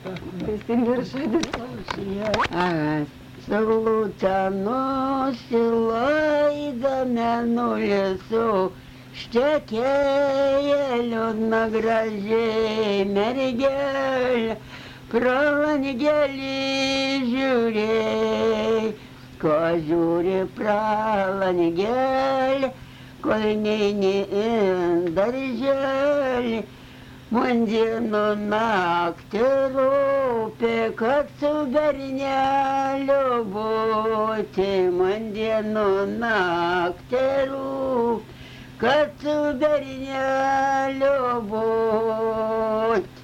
Лутяну įdomenų lėsų, štekėja liūdna gražiai mergelė, pro langelį žiūrėjai, ko žiūri pro langelį, kol neini į darželį. Man dienų naktį rūpi, kad su berneliu būti. Man dienų naktį rūpi, kad su berneliu būti.